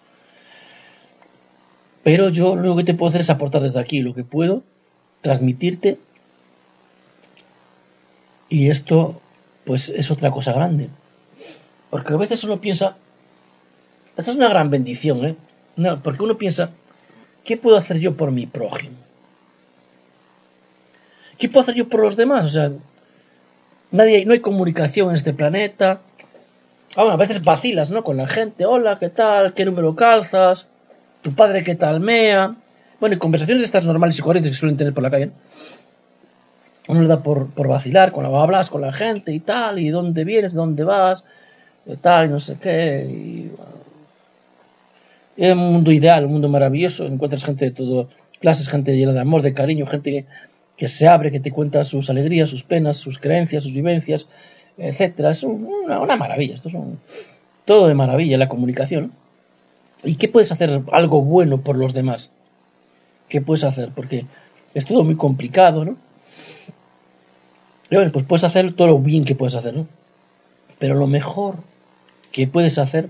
Speaker 1: Pero yo lo único que te puedo hacer es aportar desde aquí lo que puedo, transmitirte, y esto pues es otra cosa grande. Porque a veces uno piensa, esto es una gran bendición, ¿eh? No, porque uno piensa, ¿qué puedo hacer yo por mi prójimo? ¿Qué puedo hacer yo por los demás? O sea, nadie, no hay comunicación en este planeta. Ah, bueno, a veces vacilas, ¿no? Con la gente, hola, ¿qué tal? ¿Qué número calzas? ¿Tu padre qué tal mea? Bueno, y conversaciones de estas normales y corrientes que suelen tener por la calle, ¿no? Uno le da por, por vacilar, cuando hablas con la gente y tal, y dónde vienes, dónde vas, y tal, y no sé qué. Y, bueno, es un mundo ideal, un mundo maravilloso. Encuentras gente de todo clases, gente llena de amor, de cariño, gente que, que se abre, que te cuenta sus alegrías, sus penas, sus creencias, sus vivencias, etcétera. Es una, una maravilla. Esto es un, todo de maravilla, la comunicación, ¿no? ¿Y qué puedes hacer algo bueno por los demás? ¿Qué puedes hacer? Porque es todo muy complicado, ¿no? Y bueno, pues puedes hacer todo lo bien que puedes hacer, ¿no? Pero lo mejor que puedes hacer,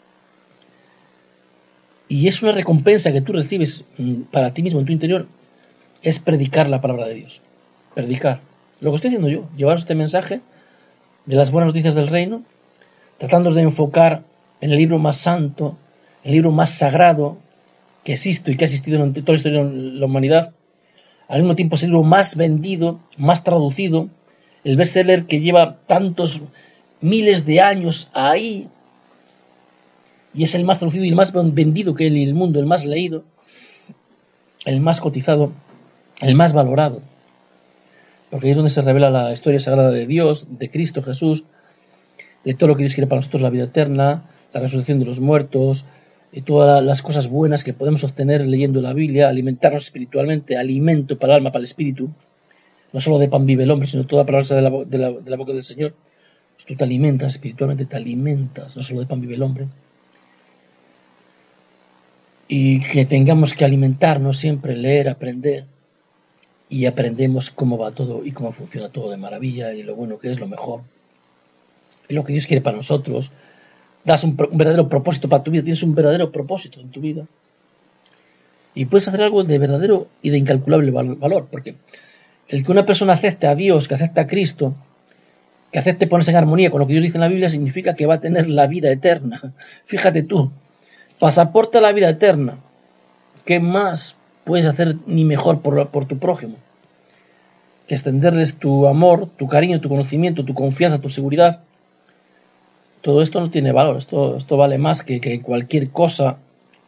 Speaker 1: y es una recompensa que tú recibes para ti mismo en tu interior, es predicar la palabra de Dios. Predicar. Lo que estoy haciendo yo, llevaros este mensaje de las buenas noticias del reino, tratando de enfocar en el libro más santo, el libro más sagrado que existe y que ha existido en toda la historia de la humanidad. Al mismo tiempo es el libro más vendido, más traducido, el bestseller que lleva tantos miles de años ahí, y es el más traducido y el más vendido que el mundo, el más leído, el más cotizado, el más valorado. Porque ahí es donde se revela la historia sagrada de Dios, de Cristo Jesús, de todo lo que Dios quiere para nosotros, la vida eterna, la resurrección de los muertos, y todas las cosas buenas que podemos obtener leyendo la Biblia, alimentarnos espiritualmente, alimento para el alma, para el espíritu. No solo de pan vive el hombre, sino toda palabra de la, de la, de la boca del Señor. Pues tú te alimentas espiritualmente, te alimentas, no solo de pan vive el hombre. Y que tengamos que alimentarnos siempre, leer, aprender, y aprendemos cómo va todo y cómo funciona todo de maravilla y lo bueno que es, lo mejor, y lo que Dios quiere para nosotros. Das un, un verdadero propósito para tu vida, tienes un verdadero propósito en tu vida y puedes hacer algo de verdadero y de incalculable valor, porque el que una persona acepte a Dios, que acepte a Cristo, que acepte ponerse en armonía con lo que Dios dice en la Biblia, significa que va a tener la vida eterna. Fíjate tú, pasaporte a la vida eterna. ¿Qué más puedes hacer ni mejor por, por tu prójimo que extenderles tu amor, tu cariño, tu conocimiento, tu confianza, tu seguridad? Todo esto no tiene valor, esto, esto vale más que, que cualquier cosa,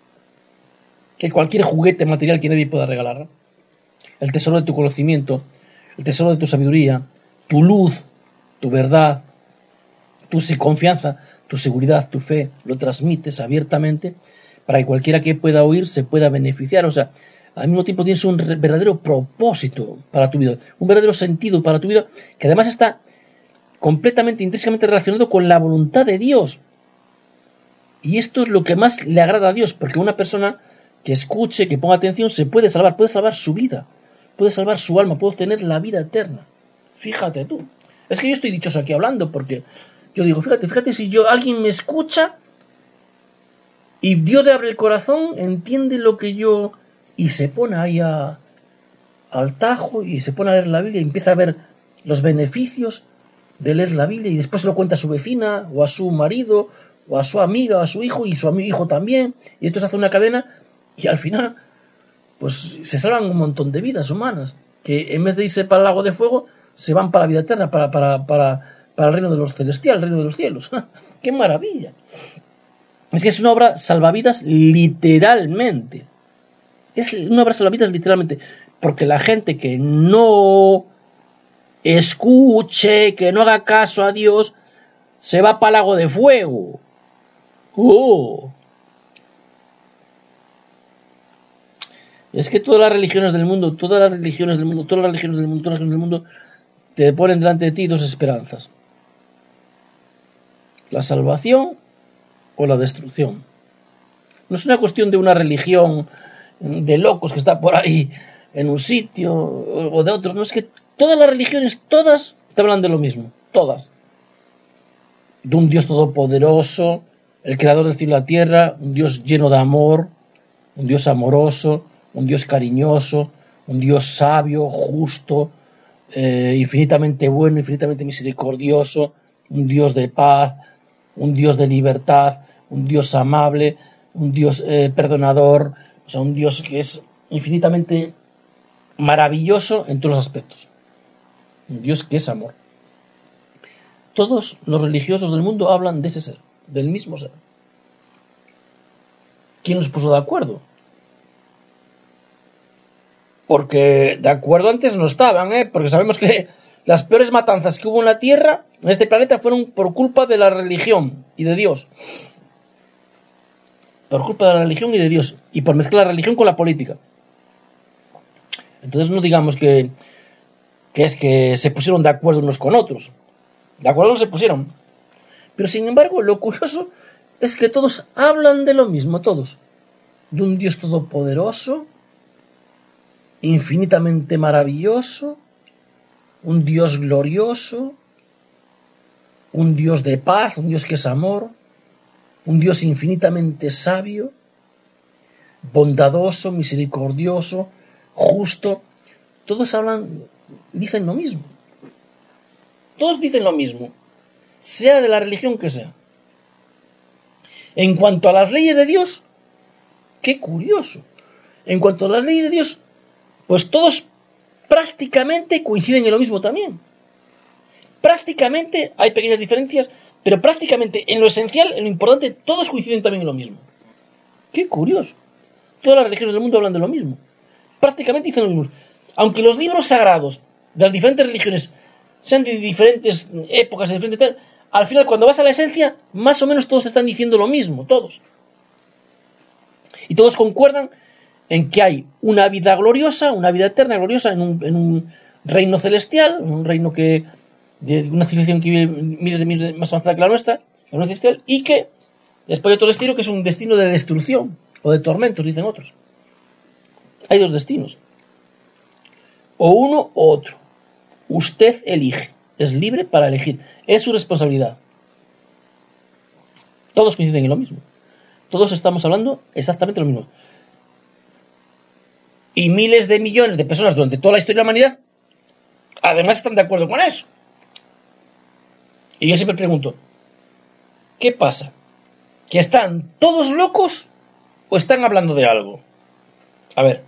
Speaker 1: que cualquier juguete material que nadie pueda regalar, ¿no? El tesoro de tu conocimiento, el tesoro de tu sabiduría, tu luz, tu verdad, tu confianza, tu seguridad, tu fe, lo transmites abiertamente para que cualquiera que pueda oír se pueda beneficiar. O sea, al mismo tiempo tienes un verdadero propósito para tu vida, un verdadero sentido para tu vida, que además está completamente, intrínsecamente relacionado con la voluntad de Dios. Y esto es lo que más le agrada a Dios, porque una persona que escuche, que ponga atención, se puede salvar, puede salvar su vida, puede salvar su alma, puede obtener la vida eterna. Fíjate tú. Es que yo estoy dichoso aquí hablando, porque yo digo, fíjate, fíjate si yo alguien me escucha y Dios le abre el corazón, entiende lo que yo, y se pone ahí a, al tajo y se pone a leer la Biblia y empieza a ver los beneficios de leer la Biblia y después se lo cuenta a su vecina o a su marido o a su amiga o a su hijo y su hijo también, y entonces hace una cadena y al final pues se salvan un montón de vidas humanas que en vez de irse para el lago de fuego se van para la vida eterna, para, para, para, para el reino de los celestiales, el reino de los cielos. ¡Qué maravilla! Es que es una obra salvavidas literalmente. Es una obra salvavidas literalmente, porque la gente que no escuche, que no haga caso a Dios, se va para el lago de fuego. ¡Oh! Es que todas las religiones del mundo, todas las religiones del mundo, todas las religiones del mundo, todas las religiones del mundo, te ponen delante de ti dos esperanzas: la salvación o la destrucción. No es una cuestión de una religión de locos que está por ahí en un sitio o de otro. No, es que todas las religiones, todas te hablan de lo mismo, todas. De un Dios todopoderoso, el creador del cielo y la tierra, un Dios lleno de amor, un Dios amoroso, un Dios cariñoso, un Dios sabio, justo, eh, infinitamente bueno, infinitamente misericordioso, un Dios de paz, un Dios de libertad, un Dios amable, un Dios eh, perdonador, o sea, un Dios que es infinitamente maravilloso en todos los aspectos, un Dios que es amor. Todos los religiosos del mundo hablan de ese ser, del mismo ser. ¿Quién los puso de acuerdo? Porque de acuerdo antes no estaban, ¿eh? Porque sabemos que las peores matanzas que hubo en la Tierra, en este planeta, fueron por culpa de la religión y de Dios. Por culpa de la religión y de Dios. Y por mezclar la religión con la política. Entonces no digamos que, que es que se pusieron de acuerdo unos con otros. De acuerdo no se pusieron. Pero sin embargo, lo curioso es que todos hablan de lo mismo, todos. De un Dios todopoderoso, infinitamente maravilloso, un Dios glorioso, un Dios de paz, un Dios que es amor, un Dios infinitamente sabio, bondadoso, misericordioso, justo. Todos hablan, dicen lo mismo. Todos dicen lo mismo, sea de la religión que sea. En cuanto a las leyes de Dios, qué curioso. En cuanto a las leyes de Dios, pues todos prácticamente coinciden en lo mismo también. Prácticamente hay pequeñas diferencias, pero prácticamente en lo esencial, en lo importante, todos coinciden también en lo mismo. Qué curioso. Todas las religiones del mundo hablan de lo mismo. Prácticamente dicen lo mismo. Aunque los libros sagrados de las diferentes religiones sean de diferentes épocas, de diferentes tal, al final cuando vas a la esencia, más o menos todos están diciendo lo mismo, todos. Y todos concuerdan en que hay una vida gloriosa, una vida eterna gloriosa en un, en un reino celestial, un reino que de una civilización que vive miles de miles más avanzada que la nuestra, el reino celestial, y que después hay otro destino que es un destino de destrucción o de tormentos, dicen otros. Hay dos destinos, o uno o otro. Usted elige, es libre para elegir, es su responsabilidad. Todos coinciden en lo mismo, todos estamos hablando exactamente lo mismo. Y miles de millones de personas durante toda la historia de la humanidad además están de acuerdo con eso. Y yo siempre pregunto, ¿qué pasa? ¿Que están todos locos o están hablando de algo? A ver,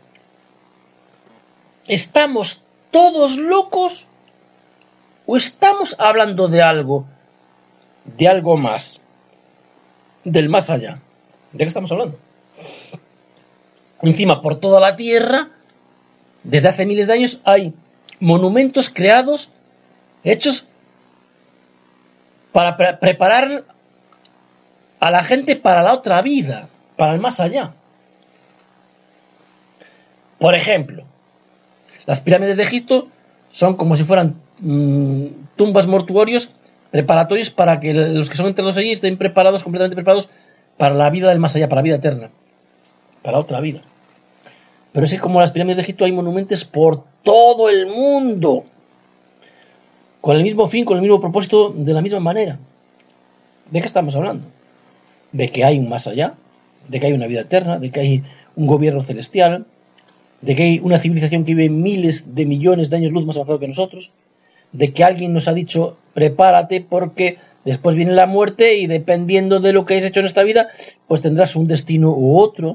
Speaker 1: ¿estamos todos locos o estamos hablando de algo, de algo más, del más allá? ¿De qué estamos hablando? Encima, por toda la Tierra, desde hace miles de años, hay monumentos creados, hechos para pre- preparar a la gente para la otra vida, para el más allá. Por ejemplo, las pirámides de Egipto son como si fueran mmm, tumbas mortuorios preparatorios para que los que son enterrados allí estén preparados, completamente preparados para la vida del más allá, para la vida eterna, para otra vida. Pero es que como las pirámides de Egipto hay monumentos por todo el mundo, con el mismo fin, con el mismo propósito, de la misma manera. ¿De qué estamos hablando? De que hay un más allá, de que hay una vida eterna, de que hay un gobierno celestial, de que hay una civilización que vive miles de millones de años luz más avanzado que nosotros, de que alguien nos ha dicho prepárate porque después viene la muerte y dependiendo de lo que hayas hecho en esta vida, pues tendrás un destino u otro.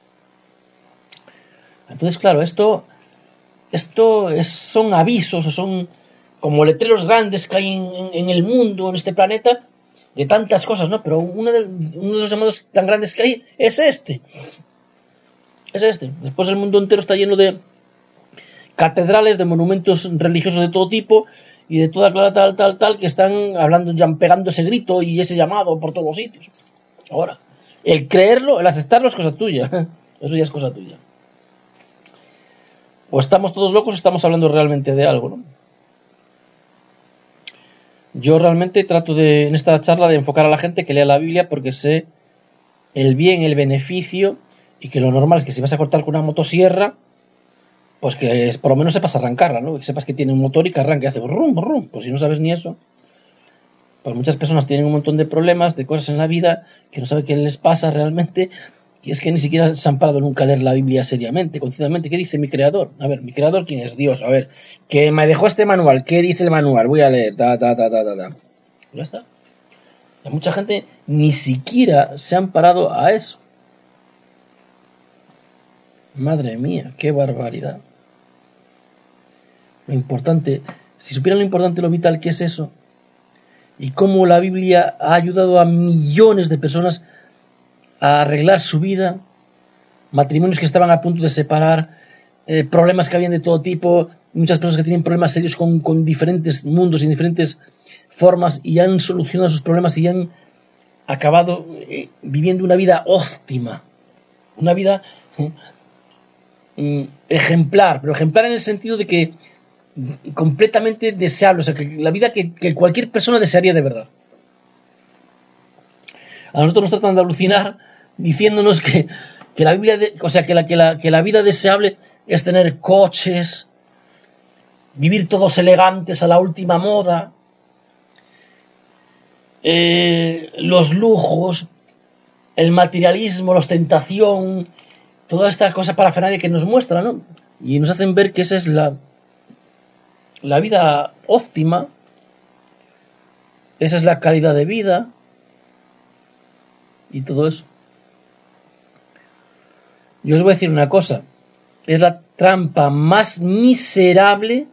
Speaker 1: Entonces, claro, esto, esto es, son avisos, son como letreros grandes que hay en, en el mundo, en este planeta, de tantas cosas, ¿no? Pero uno de, uno de los llamados tan grandes que hay es este. Es este. Después el mundo entero está lleno de catedrales, de monumentos religiosos de todo tipo y de toda clase tal, tal, tal, que están hablando, ya pegando ese grito y ese llamado por todos los sitios. Ahora, el creerlo, el aceptarlo es cosa tuya. Eso ya es cosa tuya. O estamos todos locos o estamos hablando realmente de algo, ¿no? Yo realmente trato de, en esta charla, de enfocar a la gente que lea la Biblia porque sé el bien, el beneficio y que lo normal es que si vas a cortar con una motosierra, pues que es, por lo menos sepas arrancarla, ¿no? Que sepas que tiene un motor y que arranque y hace rum, rum. Pues si no sabes ni eso, pues muchas personas tienen un montón de problemas, de cosas en la vida que no saben qué les pasa realmente. Y es que ni siquiera se han parado nunca a leer la Biblia seriamente, concienzudamente. ¿Qué dice mi creador? A ver, mi creador, ¿quién es? Dios. A ver, que me dejó este manual. ¿Qué dice el manual? Voy a leer. Ta, ta, ta, ta, ta, ta. Ya está. Y mucha gente ni siquiera se han parado a eso. Madre mía, qué barbaridad. Lo importante, si supieran lo importante, lo vital que es eso, y cómo la Biblia ha ayudado a millones de personas a arreglar su vida, matrimonios que estaban a punto de separar, eh, problemas que habían de todo tipo, muchas personas que tienen problemas serios con, con diferentes mundos y diferentes formas y han solucionado sus problemas y han acabado eh, viviendo una vida óptima, una vida eh, ejemplar, pero ejemplar en el sentido de que completamente deseable, o sea, que la vida que, que cualquier persona desearía de verdad. A nosotros nos tratan de alucinar diciéndonos que, que la Biblia, de, o sea, que la, que, la, que la vida deseable es tener coches, vivir todos elegantes a la última moda, eh, los lujos, el materialismo, la ostentación, toda esta cosa parafernalia que nos muestra, ¿no? Y nos hacen ver que esa es la, la vida óptima, esa es la calidad de vida y todo eso. Yo os voy a decir una cosa, es la trampa más miserable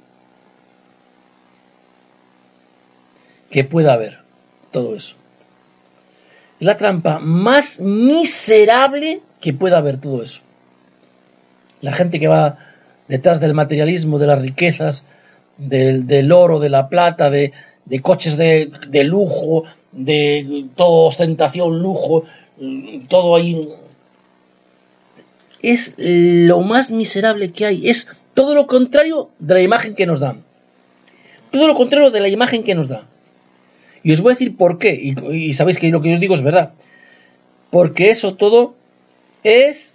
Speaker 1: que pueda haber, todo eso. Es la trampa más miserable que pueda haber, todo eso. La gente que va detrás del materialismo, de las riquezas, del, del oro, de la plata, de, de coches de, de lujo, de todo ostentación, lujo, todo ahí. Es lo más miserable que hay, es Todo lo contrario de la imagen que nos dan. Todo lo contrario de la imagen que nos da. Y os voy a decir por qué. Y, y sabéis que lo que yo os digo es verdad. Porque eso todo es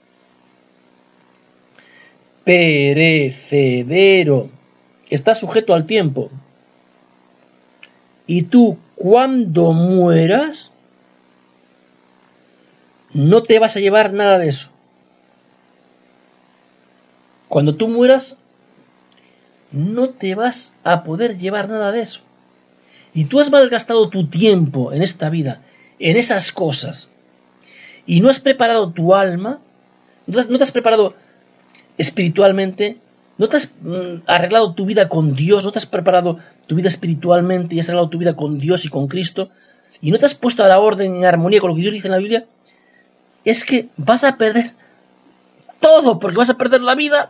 Speaker 1: perecedero. Está sujeto al tiempo. Y tú, cuando mueras, no te vas a llevar nada de eso. Cuando tú mueras, no te vas a poder llevar nada de eso. Y tú has malgastado tu tiempo en esta vida, en esas cosas, y no has preparado tu alma, no te has, no te has preparado espiritualmente, no te has mm, arreglado tu vida con Dios, no te has preparado tu vida espiritualmente y has arreglado tu vida con Dios y con Cristo, y no te has puesto a la orden en armonía con lo que Dios dice en la Biblia, es que vas a perder todo, porque vas a perder la vida.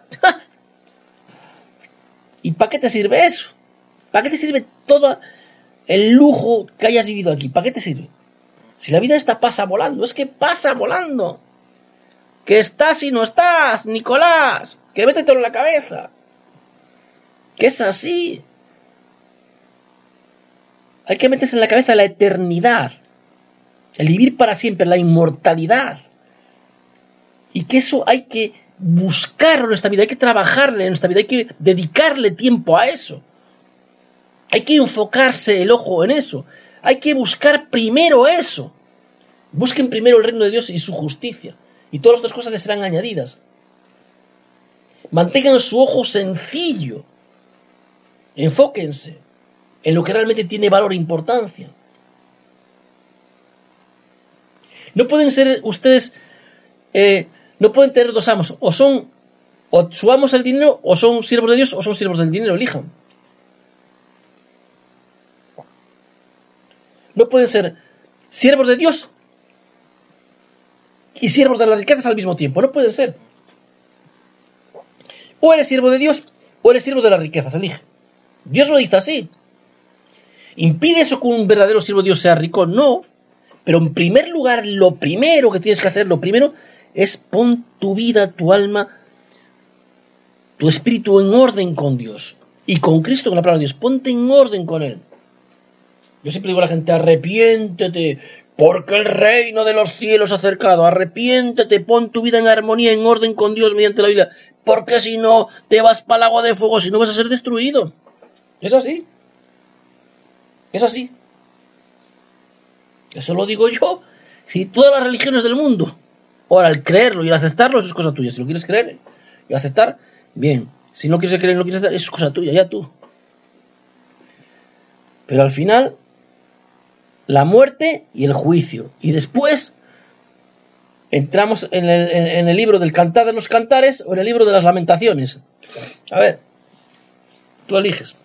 Speaker 1: ¿Y para qué te sirve eso? ¿Para qué te sirve todo el lujo que hayas vivido aquí? ¿Para qué te sirve? Si la vida esta pasa volando, es que pasa volando. Que estás y no estás, Nicolás. Que métetelo en la cabeza. Que es así. Hay que meterse en la cabeza la eternidad. El vivir para siempre, la inmortalidad. Y que eso hay que buscarlo en esta vida, hay que trabajarle en esta vida, hay que dedicarle tiempo a eso. Hay que enfocarse el ojo en eso. Hay que buscar primero eso. Busquen primero el reino de Dios y su justicia. Y todas las otras cosas les serán añadidas. Mantengan su ojo sencillo. Enfóquense en lo que realmente tiene valor e importancia. No pueden ser ustedes, eh, no pueden tener dos amos. O son, o su amo es el dinero, o son siervos de Dios, o son siervos del dinero. Elijan. No pueden ser siervos de Dios y siervos de las riquezas al mismo tiempo. No pueden ser. O eres siervo de Dios o eres siervo de las riquezas. Elige. Dios lo dice así. ¿Impide eso que un verdadero siervo de Dios sea rico? No. Pero en primer lugar, lo primero que tienes que hacer, lo primero, es pon tu vida, tu alma, tu espíritu en orden con Dios. Y con Cristo, con la palabra de Dios. Ponte en orden con Él. Yo siempre digo a la gente, arrepiéntete, porque el reino de los cielos ha acercado. Arrepiéntete, pon tu vida en armonía, en orden con Dios mediante la Biblia. Porque si no, te vas para el agua de fuego, si no vas a ser destruido. Es así. Es así. Eso lo digo yo y todas las religiones del mundo. Ahora, al creerlo y al aceptarlo, eso es cosa tuya. Si lo quieres creer y aceptar, bien. Si no quieres creer y no quieres aceptar, eso es cosa tuya, ya tú. Pero al final, la muerte y el juicio. Y después entramos en el, en el libro del Cantar de los Cantares o en el libro de las Lamentaciones. A ver, tú eliges.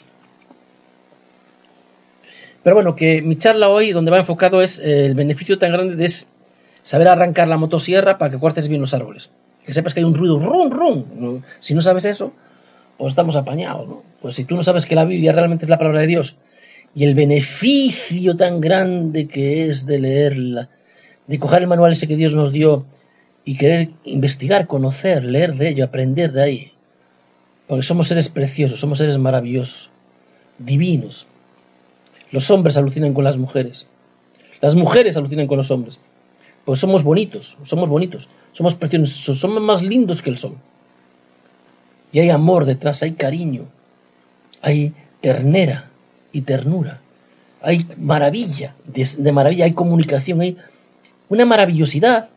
Speaker 1: Pero bueno, que mi charla hoy, donde va enfocado, es eh, el beneficio tan grande de es saber arrancar la motosierra para que cortes bien los árboles. Que sepas que hay un ruido, rum, rum. Si no sabes eso, pues estamos apañados, ¿no? Pues si tú no sabes que la Biblia realmente es la palabra de Dios y el beneficio tan grande que es de leerla, de coger el manual ese que Dios nos dio y querer investigar, conocer, leer de ello, aprender de ahí. Porque somos seres preciosos, somos seres maravillosos, divinos. Los hombres alucinan con las mujeres. Las mujeres alucinan con los hombres. Pues somos bonitos, somos bonitos, somos preciosos, somos más lindos que el sol. Y hay amor detrás, hay cariño, hay ternera y ternura, hay maravilla, de, de maravilla, hay comunicación, hay una maravillosidad.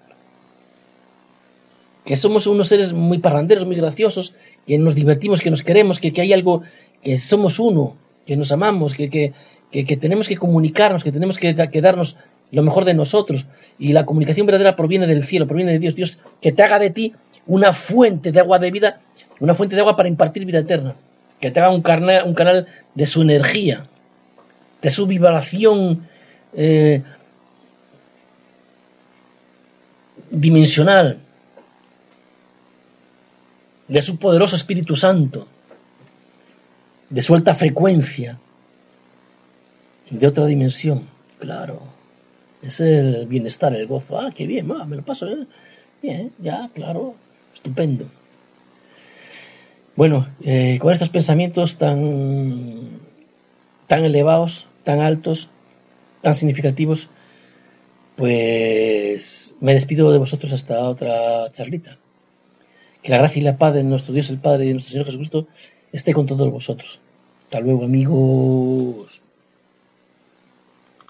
Speaker 1: Que somos unos seres muy parranderos, muy graciosos, que nos divertimos, que nos queremos, que, que hay algo, que somos uno, que nos amamos, que... que Que, que tenemos que comunicarnos, que tenemos que, que darnos lo mejor de nosotros. Y la comunicación verdadera proviene del cielo, proviene de Dios. Dios que te haga de ti una fuente de agua de vida, una fuente de agua para impartir vida eterna. Que te haga un canal, un canal de su energía, de su vibración eh, dimensional, de su poderoso Espíritu Santo, de su alta frecuencia, de otra dimensión, claro. Es el bienestar, el gozo. Ah, qué bien, ah, me lo paso, ¿eh? Bien, ya, claro, estupendo. Bueno, eh, con estos pensamientos tan, tan elevados, tan altos, tan significativos, pues me despido de vosotros hasta otra charlita. Que la gracia y la paz de nuestro Dios el Padre y de nuestro Señor Jesucristo esté con todos vosotros. Hasta luego, amigos.